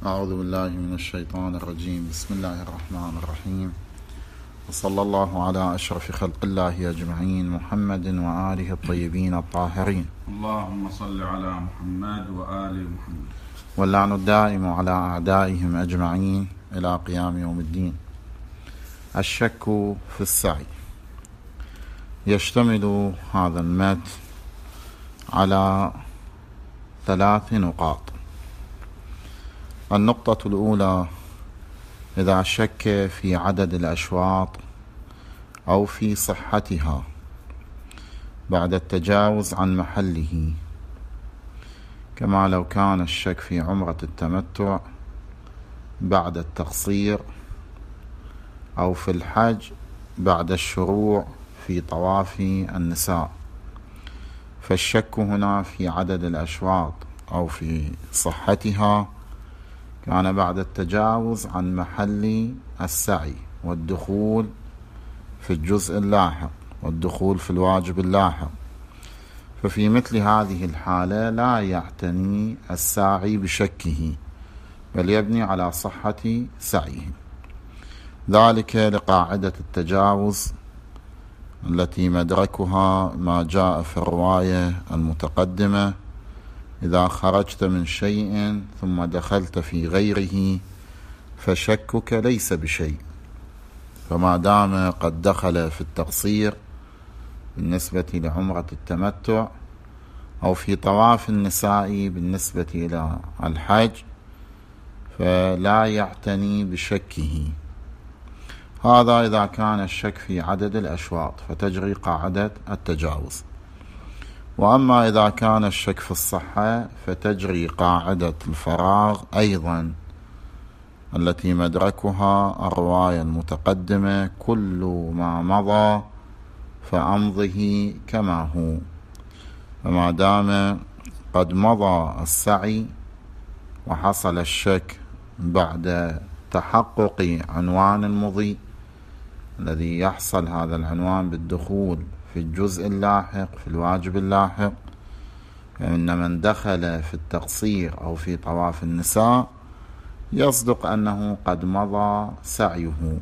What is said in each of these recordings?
أعوذ بالله من الشيطان الرجيم. بسم الله الرحمن الرحيم، وصلى الله على أشرف خلق الله أجمعين، محمد وآله الطيبين الطاهرين. اللهم صل على محمد وآل محمد. واللعن الدائم على أعدائهم أجمعين إلى قيام يوم الدين. الشك في السعي. يشتمل هذا المتن على 3 نقاط. النقطة الأولى: إذا شك في عدد الأشواط أو في صحتها بعد التجاوز عن محله، كما لو كان الشك في عمرة التمتع بعد التقصير، أو في الحج بعد الشروع في طواف النساء. فالشك هنا في عدد الأشواط أو في صحتها كان بعد التجاوز عن محل السعي والدخول في الجزء اللاحق والدخول في الواجب اللاحق. ففي مثل هذه الحالة لا يعتني الساعي بشكه، بل يبني على صحة سعيه، ذلك لقاعدة التجاوز التي مدركها ما جاء في الرواية المتقدمة: إذا خرجت من شيء ثم دخلت في غيره فشكك ليس بشيء. فما دام قد دخل في التقصير بالنسبة لعمرة التمتع، أو في طواف النساء بالنسبة إلى الحج، فلا يعتني بشكه. هذا إذا كان الشك في عدد الأشواط، فتجري قاعدة التجاوز. وأما إذا كان الشك في الصحة، فتجري قاعدة الفراغ أيضا التي مدركها الرواية المتقدمة: كل ما مضى فأمضه كما هو. فما دام قد مضى السعي وحصل الشك بعد تحقق عنوان المضي الذي يحصل هذا العنوان بالدخول في الجزء اللاحق في الواجب اللاحق، فإن من دخل في التقصير أو في طواف النساء يصدق أنه قد مضى سعيه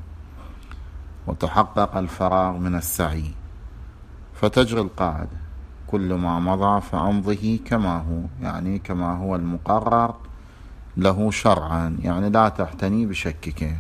وتحقق الفراغ من السعي، فتجري القاعدة: كل ما مضى فأمضه كما هو، يعني كما هو المقرر له شرعا، يعني لا تعتني بشكك.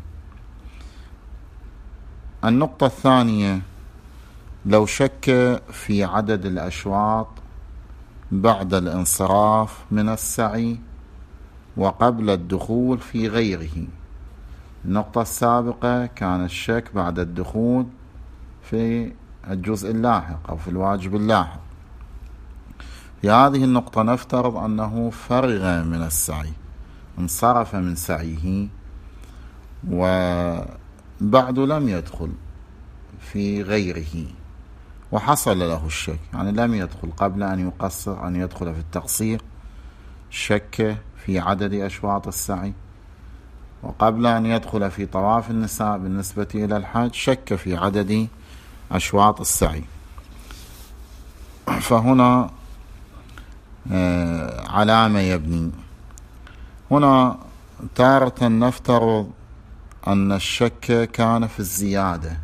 النقطة الثانية: لو شك في عدد الأشواط بعد الانصراف من السعي وقبل الدخول في غيره. النقطة السابقة كان الشك بعد الدخول في الجزء اللاحق أو في الواجب اللاحق. في هذه النقطة نفترض أنه فرغ من السعي، انصرف من سعيه، وبعد لم يدخل في غيره وحصل له الشك، يعني لم يدخل قبل أن يقصر، أن يدخل في التقصير شك في عدد أشواط السعي، وقبل أن يدخل في طواف النساء بالنسبة إلى الحج شك في عدد أشواط السعي. فهنا على ما يبني. هنا تارة نفترض أن الشك كان في الزيادة،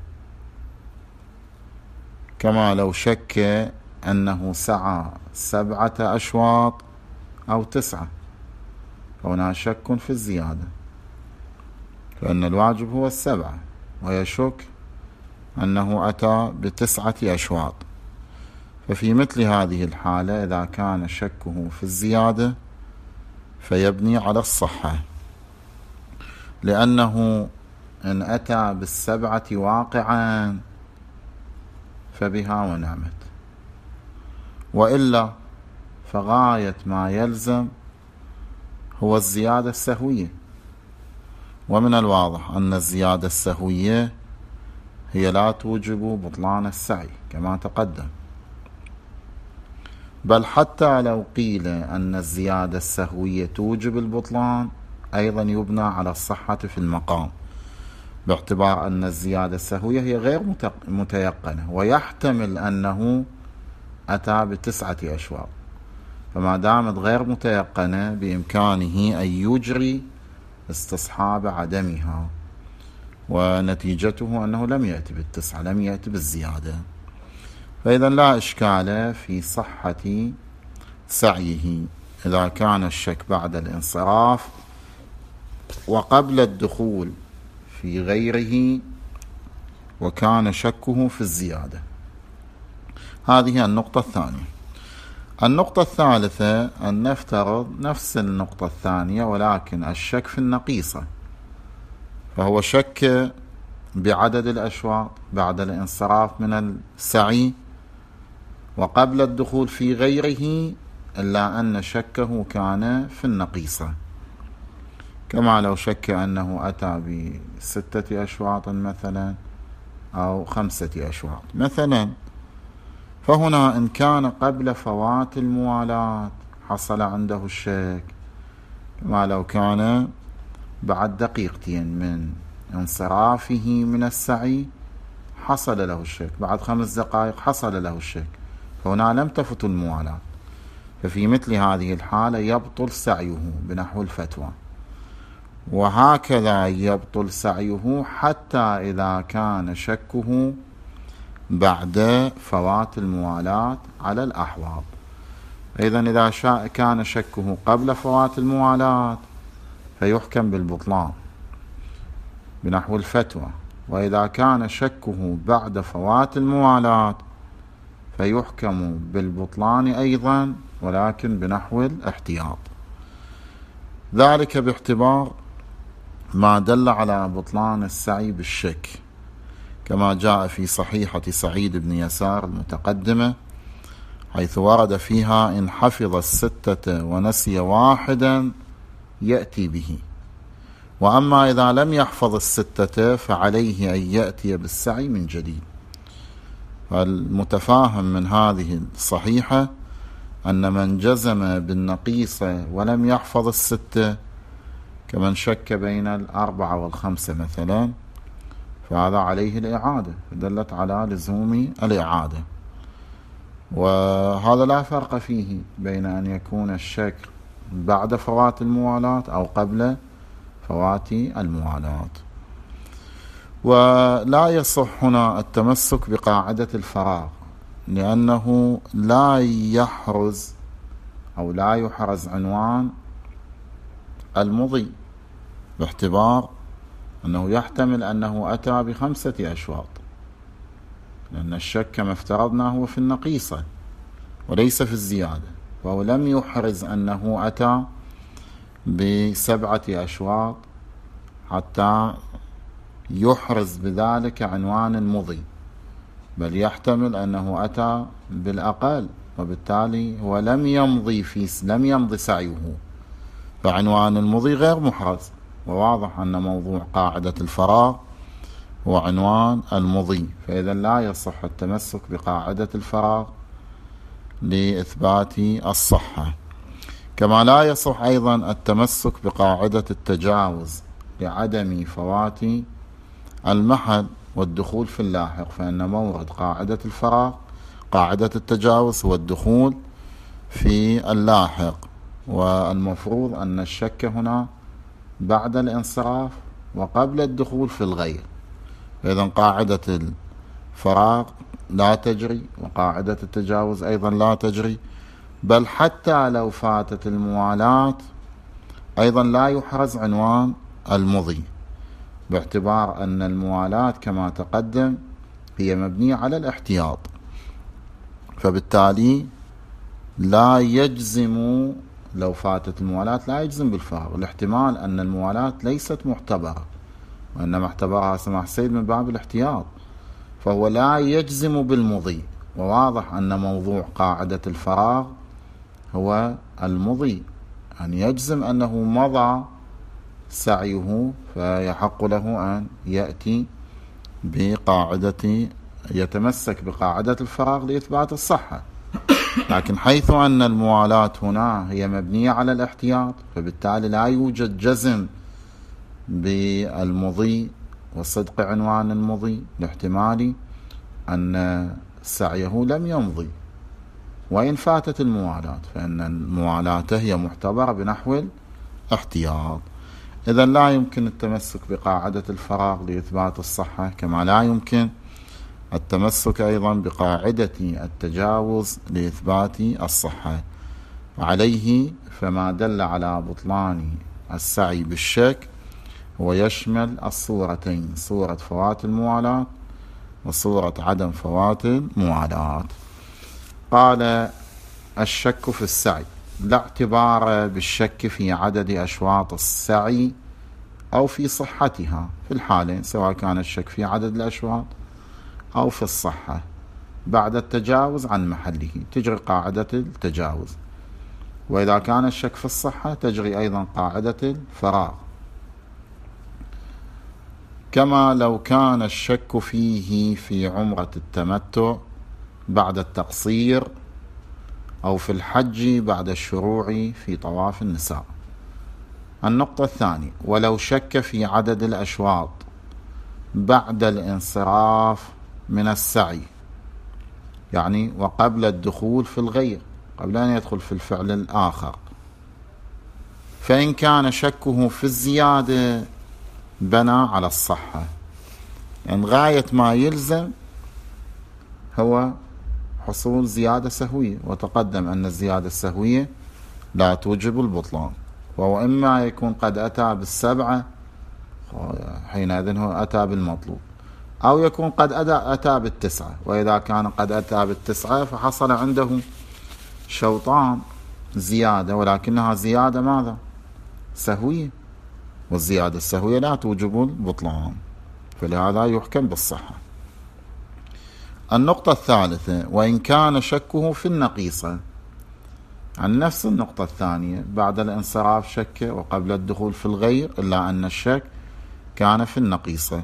كما لو شك أنه سعى 7 أشواط أو 9، فهنا شك في الزيادة، فإن الواجب هو 7، ويشك أنه أتى ب9 أشواط. ففي مثل هذه الحالة إذا كان شكه في الزيادة فيبني على الصحة، لأنه إن أتى ب7 واقعا فبها ونعمت، وإلا فغاية ما يلزم هو الزيادة السهوية. ومن الواضح أن الزيادة السهوية هي لا توجب بطلان السعي كما تقدم، بل حتى لو قيل أن الزيادة السهوية توجب البطلان أيضا يبنى على الصحة في المقام، باعتبار أن الزيادة السهوية هي غير متيقنة، ويحتمل أنه أتى ب9 أشواط. فما دامت غير متيقنة بإمكانه أن يجري استصحاب عدمها، ونتيجته أنه لم يأتي بالتسعة، لم يأتي بالزيادة. فإذا لا إشكال في صحة سعيه إذا كان الشك بعد الانصراف وقبل الدخول في غيره وكان شكه في الزيادة. هذه النقطة الثانية. النقطة الثالثة أن نفترض نفس النقطة الثانية ولكن الشك في النقيصة، فهو شك بعدد الأشواط بعد الانصراف من السعي وقبل الدخول في غيره، إلا أن شكه كان في النقيصة، كما لو شك أنه أتى ب6 أشواط مثلا أو 5 أشواط مثلا. فهنا إن كان قبل فوات الموالاة حصل عنده الشك، كما لو كان بعد دقيقتين من انصرافه من السعي حصل له الشك، بعد 5 دقائق حصل له الشك، فهنا لم تفت الموالاة. ففي مثل هذه الحالة يبطل سعيه بنحو الفتوى، وهكذا يبطل سعيه حتى إذا كان شكه بعد فوات الموالاة على الأحواض. إذا إذا كان شكه قبل فوات الموالاة فيحكم بالبطلان بنحو الفتوى، وإذا كان شكه بعد فوات الموالاة فيحكم بالبطلان أيضا ولكن بنحو الاحتياط. ذلك باعتبار ما دل على بطلان السعي بالشك، كما جاء في صحيحة سعيد بن يسار المتقدمة، حيث ورد فيها إن حفظ 6 ونسي 1 يأتي به، وأما إذا لم يحفظ 6 فعليه أن يأتي بالسعي من جديد. فالمتفاهم من هذه الصحيحة أن من جزم بالنقيصة ولم يحفظ 6 كمن شك بين 4 و5 مثلا، فهذا عليه الإعادة، دلت على لزوم الإعادة. وهذا لا فرق فيه بين أن يكون الشك بعد فوات الموالاة أو قبل فوات الموالاة. ولا يصح هنا التمسك بقاعدة الفراغ، لأنه لا يحرز أو لا يحرز عنوان المضي، باعتبار أنه يحتمل أنه أتى ب5 أشواط، لأن الشك كما افترضنا هو في النقيصة وليس في الزيادة، فهو لم يحرز أنه أتى ب7 أشواط حتى يحرز بذلك عنوان المضي، بل يحتمل أنه أتى بالأقل، وبالتالي هو لم يمضي سعيه، فعنوان المضي غير محرز. وواضح أن موضوع قاعدة الفراغ هو عنوان المضي، فإذا لا يصح التمسك بقاعدة الفراغ لإثبات الصحة. كما لا يصح أيضا التمسك بقاعدة التجاوز لعدم فوات المحل والدخول في اللاحق، فإن مورد قاعدة الفراغ قاعدة التجاوز هو الدخول في اللاحق، والمفروض أن الشك هنا بعد الانصراف وقبل الدخول في الغير. إذن قاعدة الفراغ لا تجري وقاعدة التجاوز أيضا لا تجري، بل حتى لو فاتت الموالاة أيضا لا يحرز عنوان المضي، باعتبار أن الموالاة كما تقدم هي مبنية على الاحتياط، فبالتالي لا يجزم لو فاتت الموالاة لا يجزم بالفراغ، الاحتمال أن الموالاة ليست محتبرة وإنما احتبرها سماح السيد من باب الاحتياط، فهو لا يجزم بالمضي. وواضح أن موضوع قاعدة الفراغ هو المضي، أن يجزم أنه مضى سعيه، فيحق له أن يأتي يتمسك بقاعدة الفراغ لإثبات الصحة. لكن حيث أن الموالاة هنا هي مبنية على الاحتياط، فبالتالي لا يوجد جزم بالمضي وصدق عنوان المضي، لاحتمال أن سعيه لم يمضي وإن فاتت الموالاة، فإن الموالاة هي محتبرة بنحو الاحتياط. إذا لا يمكن التمسك بقاعدة الفراغ لإثبات الصحة، كما لا يمكن التمسك أيضا بقاعدة التجاوز لإثبات الصحة. عليه فما دل على بطلان السعي بالشك هو يشمل الصورتين، صورة فوات الموالاة وصورة عدم فوات الموالاة. قال: الشك في السعي لا اعتبار بالشك في عدد أشواط السعي أو في صحتها، في الحالين سواء كان الشك في عدد الأشواط أو في الصحة بعد التجاوز عن محله تجري قاعدة التجاوز، وإذا كان الشك في الصحة تجري أيضا قاعدة الفراغ. كما لو كان الشك فيه في عمرة التمتع بعد التقصير أو في الحج بعد الشروع في طواف النساء. النقطة الثانية: ولو شك في عدد الأشواط بعد الانصراف من السعي، يعني وقبل الدخول في الغير، قبل أن يدخل في الفعل الآخر، فإن كان شكه في الزيادة بنى على الصحة، يعني غاية ما يلزم هو حصول زيادة سهوية، وتقدم أن الزيادة السهوية لا توجب البطلان، وهو إما يكون قد أتى بالسبعة حينئذ هو أتى بالمطلوب، أو يكون قد أتى بالتسعة، وإذا كان قد أتى بالتسعة فحصل عنده شوطان زيادة، ولكنها زيادة ماذا؟ سهوية، والزيادة السهوية لا توجب البطلان، فلهذا يحكم بالصحة. النقطة الثالثة: وإن كان شكه في النقيصة، عن نفس النقطة الثانية، بعد الانصراف شك وقبل الدخول في الغير، إلا أن الشك كان في النقيصة،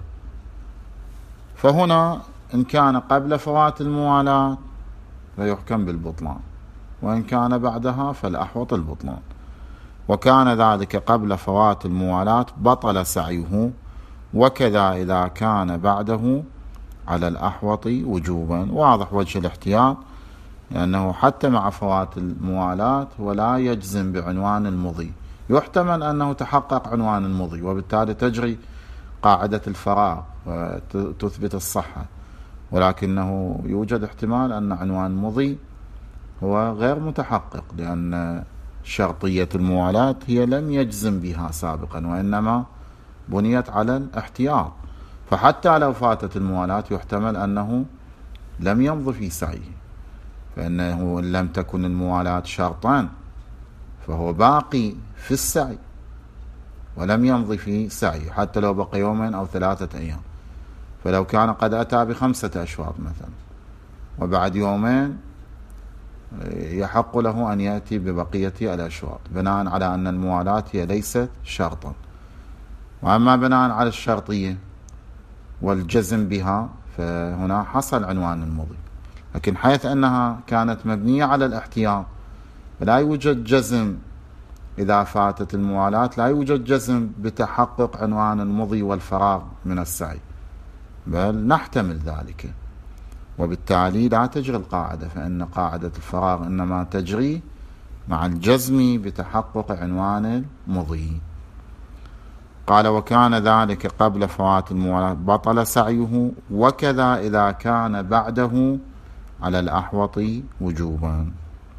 فهنا إن كان قبل فوات الموالاة فيحكم بالبطلان، وإن كان بعدها فالأحوط البطلان، وكان ذلك قبل فوات الموالاة بطل سعيه، وكذا إذا كان بعده على الأحوط وجوبا. واضح وجه الاحتياط، لأنه حتى مع فوات الموالاة ولا يجزم بعنوان المضي، يحتمل أنه تحقق عنوان المضي، وبالتالي تجري قاعدة الفراغ وتثبت الصحة، ولكنه يوجد احتمال أن عنوان المضي هو غير متحقق، لأن شرطية الموالاة هي لم يجزم بها سابقا، وإنما بنيت على الاحتياط، فحتى لو فاتت الموالاة يحتمل أنه لم يمضي في سعيه، فإنه إن لم تكن الموالاة شرطا فهو باقي في السعي ولم يمضي في سعيه، حتى لو بقي يومين أو 3 أيام. فلو كان قد أتى ب5 أشواط مثلا، وبعد يومين يحق له أن يأتي ببقية الأشواط، بناء على أن الموالاة هي ليست شرطا. وأما بناء على الشرطية والجزم بها فهنا حصل عنوان المضي، لكن حيث أنها كانت مبنية على الاحتياط فلا يوجد جزم. إذا فاتت الموالاة لا يوجد جزم بتحقق عنوان المضي والفراغ من السعي، بل نحتمل ذلك، وبالتالي لا تجري القاعدة، فإن قاعدة الفراغ إنما تجري مع الجزم بتحقق عنوان المضي. قال: وكان ذلك قبل فوات الموالاة بطل سعيه، وكذا إذا كان بعده على الأحوط وجوبا.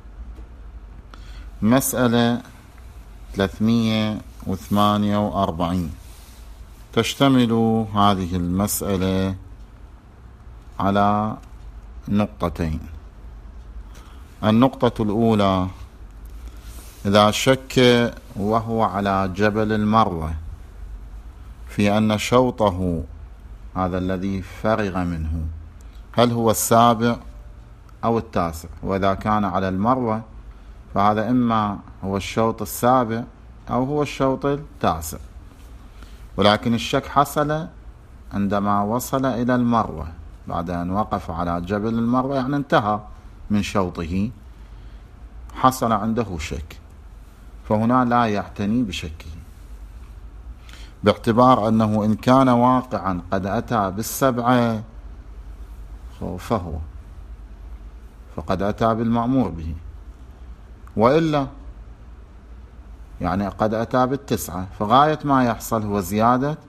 مسألة 348 تشتمل هذه المسألة على نقطتين. النقطة الأولى: إذا شك وهو على جبل المروة في أن شوطه هذا الذي فرغ منه هل هو 7 أو 9، وإذا كان على المروة فهذا إما هو الشوط 7 أو هو الشوط 9، ولكن الشك حصل عندما وصل إلى المروة، بعد أن وقف على جبل المروة، يعني انتهى من شوطه، حصل عنده شك، فهنا لا يعتني بشكه، باعتبار أنه إن كان واقعا قد أتى ب7 فقد أتى بالمأمور به، وإلا يعني قد أتى بال9، فغاية ما يحصل هو زيادة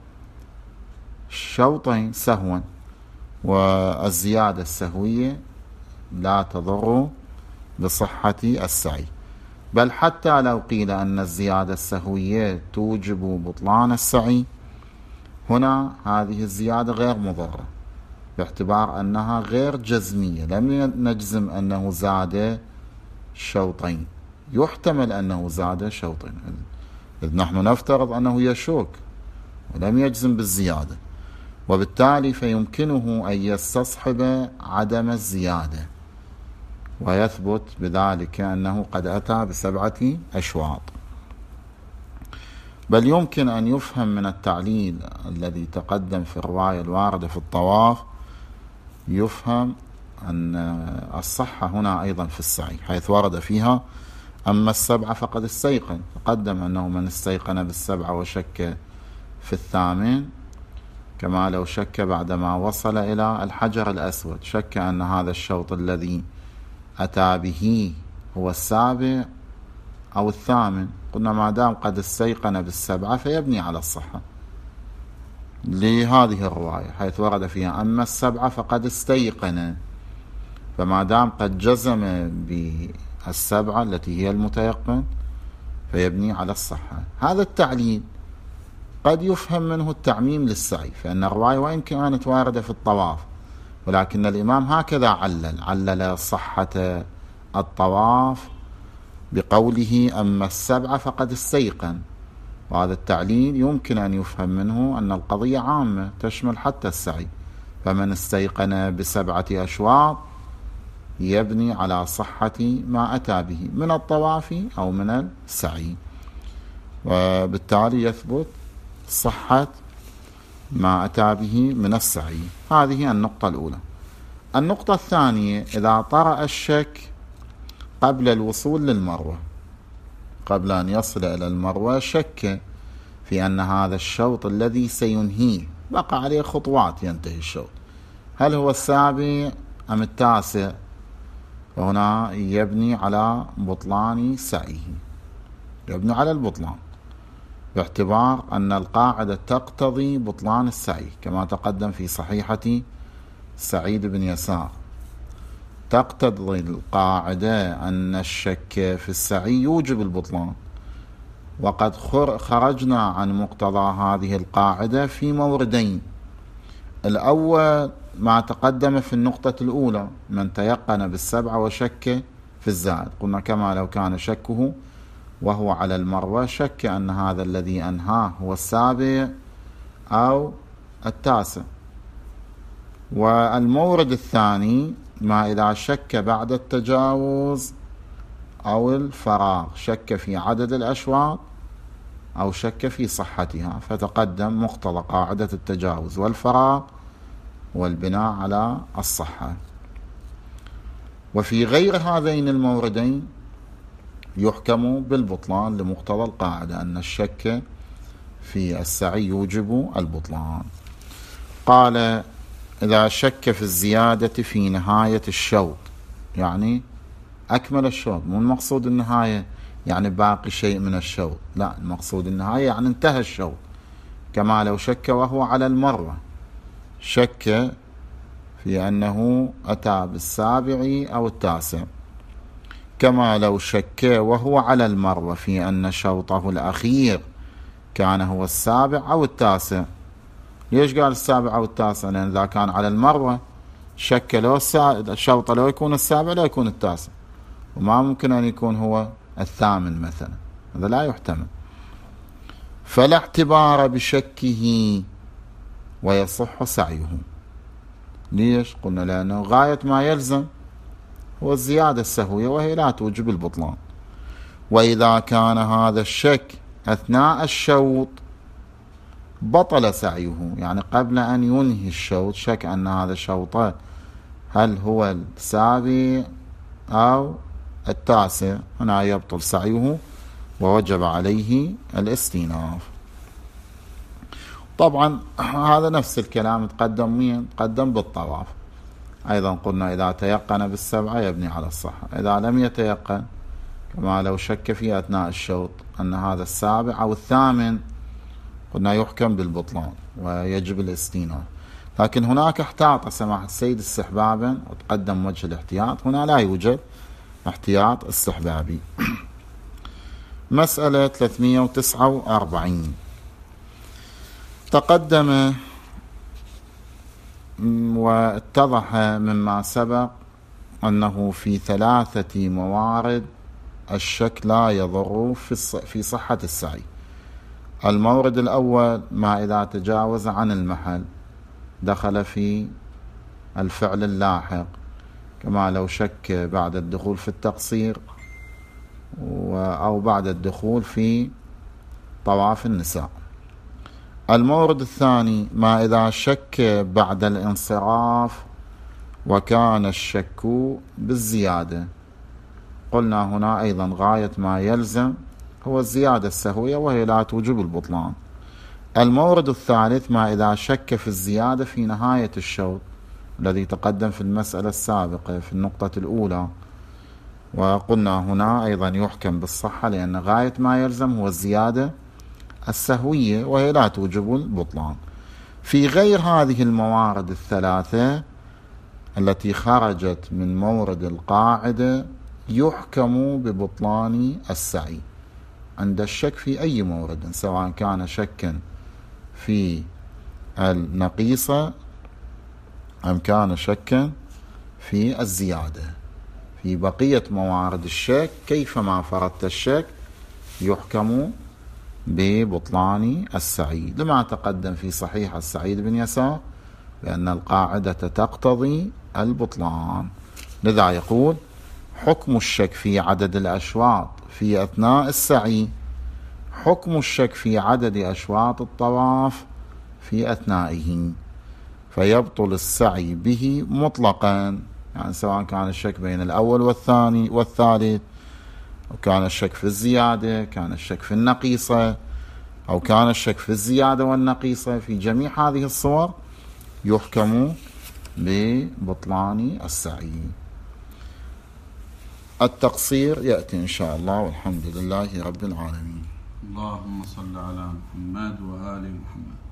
شوطين سهوا، والزيادة السهوية لا تضر بصحة السعي، بل حتى لو قيل أن الزيادة السهوية توجب بطلان السعي، هنا هذه الزيادة غير مضرة باعتبار أنها غير جزمية، لم نجزم أنه زاد شوطين، يحتمل أنه زاد شوطين، إذ نحن نفترض أنه يشك ولم يجزم بالزيادة، وبالتالي فيمكنه أن يستصحب عدم الزيادة ويثبت بذلك أنه قد أتى ب7 أشواط. بل يمكن أن يفهم من التعليل الذي تقدم في الرواية الواردة في الطواف، يفهم أن الصحة هنا أيضا في السعي، حيث ورد فيها أما 7 فقد استيقن، تقدم أنه من استيقن بال7 وشك في 8 كما لو شك بعدما وصل إلى الحجر الأسود، شك أن هذا الشوط الذي أتى به هو 7 أو 8، قلنا ما دام قد استيقن بال7 فيبني على الصحة لهذه الرواية، حيث ورد فيها أما 7 فقد استيقن، فما دام قد جزم بال7 التي هي المتيقن فيبني على الصحة. هذا التعليل قد يفهم منه التعميم للسعي، فإن الرواية وإن كانت واردة في الطواف ولكن الإمام هكذا علل صحة الطواف بقوله أما 7 فقد استيقن، وهذا التعليل يمكن أن يفهم منه أن القضية عامة تشمل حتى السعي، فمن استيقن ب7 أشواط يبني على صحة ما أتى به من الطواف أو من السعي، وبالتالي يثبت صحة ما أتى به من السعي. هذه النقطة الأولى. النقطة الثانية، إذا طرأ الشك قبل الوصول للمروة، قبل أن يصل إلى المروة شك في أن هذا الشوط الذي سينهيه بقى عليه خطوات ينتهي الشوط، هل هو 7 أم 9؟ فهنا يبني على بطلان سعيه، يبني على البطلان باعتبار أن القاعدة تقتضي بطلان السعي، كما تقدم في صحيحة سعيد بن يسار، تقتضي القاعدة أن الشك في السعي يوجب البطلان، وقد خرجنا عن مقتضى هذه القاعدة في موردين. الأول ما تقدم في النقطة الأولى، من تيقن بال7 وشك في الزائد، قلنا كما لو كان شكه وهو على المروة شك أن هذا الذي أنهاه هو 7 أو 9. والمورد الثاني ما إذا شك بعد التجاوز أو الفراغ، شك في عدد الأشواط أو شك في صحتها، فتقدم مقتضى قاعدة التجاوز والفراغ والبناء على الصحة. وفي غير هذين الموردين يحكم بالبطلان لمقتضى القاعدة أن الشك في السعي يوجب البطلان. قال إذا شك في الزيادة في نهاية الشوط، يعني أكمل الشوط، مو المقصود النهاية يعني باقي شيء من الشوط، لا، المقصود النهاية يعني انتهى الشوط، كما لو شك وهو على المروة، شك في أنه أتى بال7 أو 9، كما لو شك وهو على المروة في أن شوطه الأخير كان هو 7 أو 9. ليش قال 7 أو 9؟ لأن إذا كان على المروة شك لو الشوط لو يكون 7 لو يكون 9، وما ممكن أن يكون هو 8 مثلا، هذا لا يحتمل. فلا اعتبار بشكه ويصح سعيه. ليش؟ قلنا لأنه غاية ما يلزم هو الزيادة السهوية وهي لا توجب البطلان. وإذا كان هذا الشك أثناء الشوط بطل سعيه، يعني قبل أن ينهي الشوط شك أن هذا الشوط هل هو 7 أو 9، هنا يبطل سعيه ووجب عليه الاستئناف. طبعا هذا نفس الكلام تقدم بالطواف أيضا، قلنا إذا تيقن بال7 يبني على الصحة، إذا لم يتيقن كما لو شك في أثناء الشوط أن هذا السابع أو الثامن، قلنا يحكم بالبطلان ويجب الاستئناف. لكن هناك احتاط سماحة السيد استحبابا، وتقدم وجه الاحتياط، هنا لا يوجد احتياط استحبابي. مسألة 349 تقدم واتضح مما سبق أنه في 3 موارد الشك لا يضر في صحة السعي. المورد الأول ما إذا تجاوز عن المحل، دخل في الفعل اللاحق، كما لو شك بعد الدخول في التقصير أو بعد الدخول في طواف النساء. المورد الثاني ما إذا شك بعد الانصراف وكان الشك بالزيادة، قلنا هنا أيضا غاية ما يلزم هو الزيادة السهوية وهي لا توجب البطلان. المورد الثالث ما إذا شك في الزيادة في نهاية الشوط، الذي تقدم في المسألة السابقة في النقطة الأولى، وقلنا هنا أيضا يحكم بالصحة لأن غاية ما يلزم هو الزيادة السهوية وهي لا توجب البطلان. في غير هذه الموارد الثلاثة التي خرجت من مورد القاعدة يحكم ببطلان السعي عند الشك في أي مورد، سواء كان شكا في النقيصة أم كان شكا في الزيادة. في بقية موارد الشك كيفما فرضت الشك يحكم ببطلان السعي، لما تقدم في صحيح السعيد بن يسار بأن القاعدة تقتضي البطلان. لذا يقول حكم الشك في عدد الأشواط في أثناء السعي حكم الشك في عدد أشواط الطواف في أثنائه، فيبطل السعي به مطلقا، يعني سواء كان الشك بين الأول والثاني والثالث، أو كان الشك في الزيادة، كان الشك في النقيصة، أو كان الشك في الزيادة والنقيصة، في جميع هذه الصور يحكم ببطلان السعي. التقصير يأتي إن شاء الله، والحمد لله رب العالمين. اللهم صل على محمد وآل محمد.